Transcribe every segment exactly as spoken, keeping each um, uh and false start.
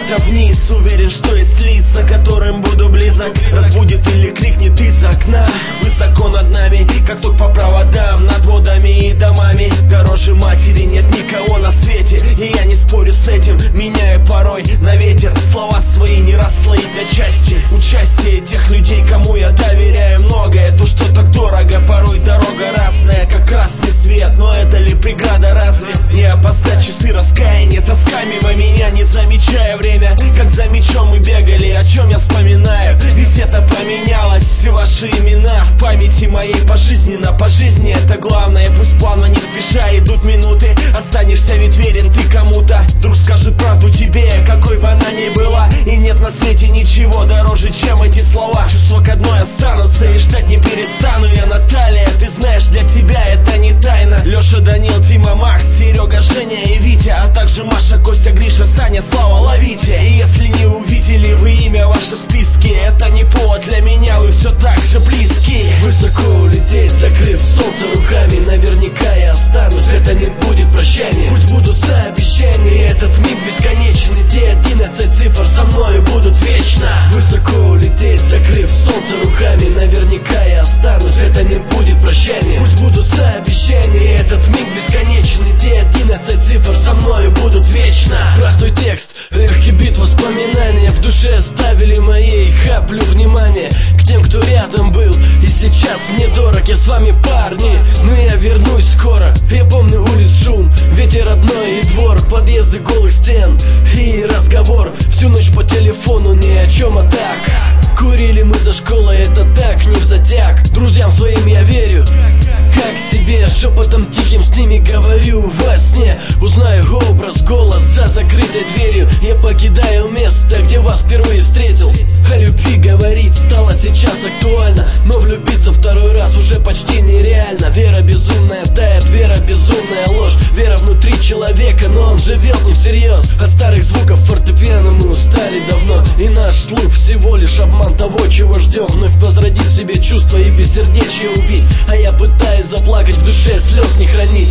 куда-то вниз. Уверен, что есть лица, которым буду близок. Разбудит или крикнет из окна. Высоко над нами, как тот по проводам, над водами и домами. Дороже матери нет никого на свете, и я не спорю с этим, меняя порой на ветер слова свои, не расслоить на части. Участие тех людей, кому я доверяю многое. То, что так дорого, порой дорога разная, как красный свет. Но это ли преграда, разве? Не опоздать часы раскаяния, тоска мимо меня, не замечая время. Как за мечом мы бегали, о чем я вспоминаю? Ведь это поменялось, все ваши имена в памяти моей пожизненно. По жизни это главное, пусть плавно, не спеша идут минуты. Останешься ведь верен ты кому-то. Друг скажет правду тебе, какой бы она ни была. И нет на свете ничего дороже, чем эти слова. Чувства к одной останутся и ждать не перестану. Я Наталья, ты знаешь, для тебя это не тайна. Леша, Данил, Дима, Макс, Серега, Женя и Витя, а также Маша, Костя, Гриша, Саня, Слава, ловите. И если не увидели вы имя ваше в списке, это не повод для меня, вы все так же близки. Высоко улететь, закрыв солнце руками, наверняка я останусь, это не будет прощания. Пусть будут обещания, этот миг бесконечен, и те одиннадцать цифр со мною будут вечно. Высоко улететь, закрыв солнце руками, наверняка я останусь, это не будет прощания. Пусть будут обещания, этот миг бесконечен, и те одиннадцать цифр со мною будут вечно. Простой текст, легкий бит воспоминания, в душе оставили моей каплю внимания к тем, кто рядом был и сейчас мне дорог. Я с вами, парни, но я вернусь скоро. Я помню улиц шум, ветер родной и двор, подъезды голых стен и разговор всю ночь по телефону ни о чем, а так. Курили мы за школой, это так, не взатяк. Друзьям своим я верю, как себе, шепотом тихим с ними говорю во сне. Узнаю образ, голос за закрытой дверью. Я покидаю место, где вас впервые встретил. О любви говорить стало сейчас актуально, но влюбиться второй раз уже почти нереально. Вера безумная тает, вера безумная ложь. Вера внутри человека, но он живет не всерьез. От старых звуков фортепиано мы устали давно, и наш слух всего лишь обман того, чего ждем. Вновь возродить в себе чувства и бессердечие убить. А я пытаюсь заплакать, в душе слез не хранить.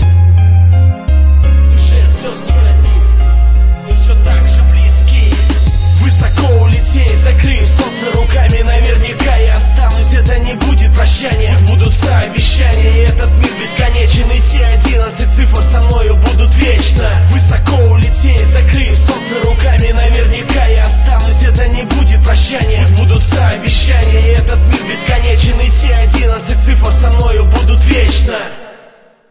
В душе слез не хранить. Мы все так же близки. Высоко улететь, закрыв солнце руками, наверняка я останусь, это не будет прощания. Пусть будут обещания, и этот мир бесконечен, и те одиннадцать цифр со мною будут вечно. Высоко